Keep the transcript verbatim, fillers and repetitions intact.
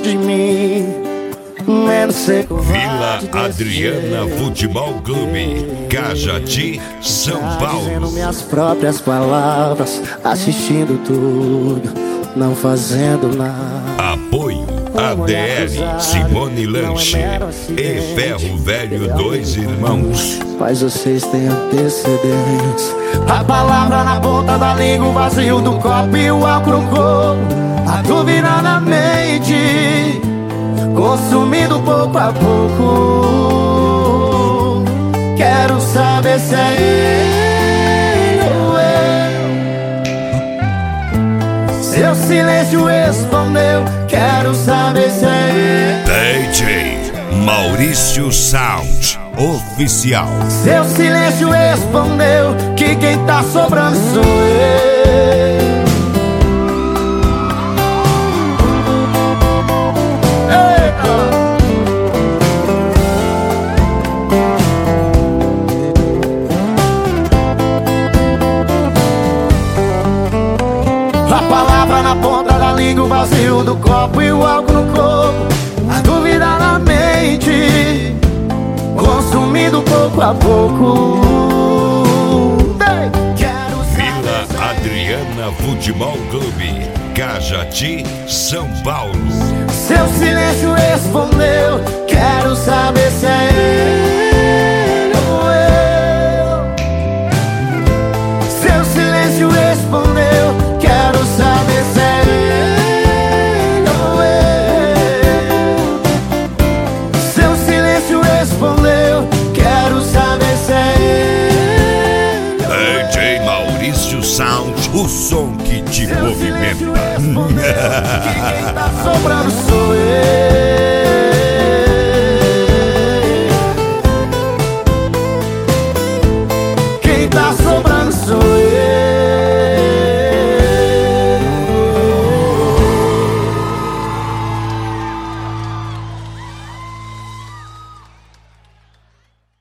de mim, menos ser covarde. Vila Adriana Futebol Clube, Cajati, São Paulo. Dizendo minhas próprias palavras, assistindo tudo, não fazendo nada. Apoio A D L, Simone Lanche e Ferro Velho Dois Irmãos. Mas vocês têm antecedência. A palavra na ponta da língua, o vazio do copo e o álcool no corpo. A dúvida na mente, consumindo pouco a pouco. Quero saber se é ele ou eu. Seu silêncio respondeu. Quero saber se é ele. D J Maurício Sound Oficial. Seu silêncio respondeu que quem tá sobrando sou eu. A palavra na ponta da língua, o vazio do copo e o álcool no corpo. A dúvida na mente, consumindo pouco a pouco. Vila Adriana Futebol Clube, Cajati, São Paulo. Seu silêncio respondeu. Quero saber se é ele ou eu. Seu silêncio respondeu. Quero saber se é ele ou eu. Seu silêncio respondeu. Quero saber se é ele. D J Maurício Sound, o som que te Seu movimenta. silêncio respondeu que quem tá sobrando sou eu.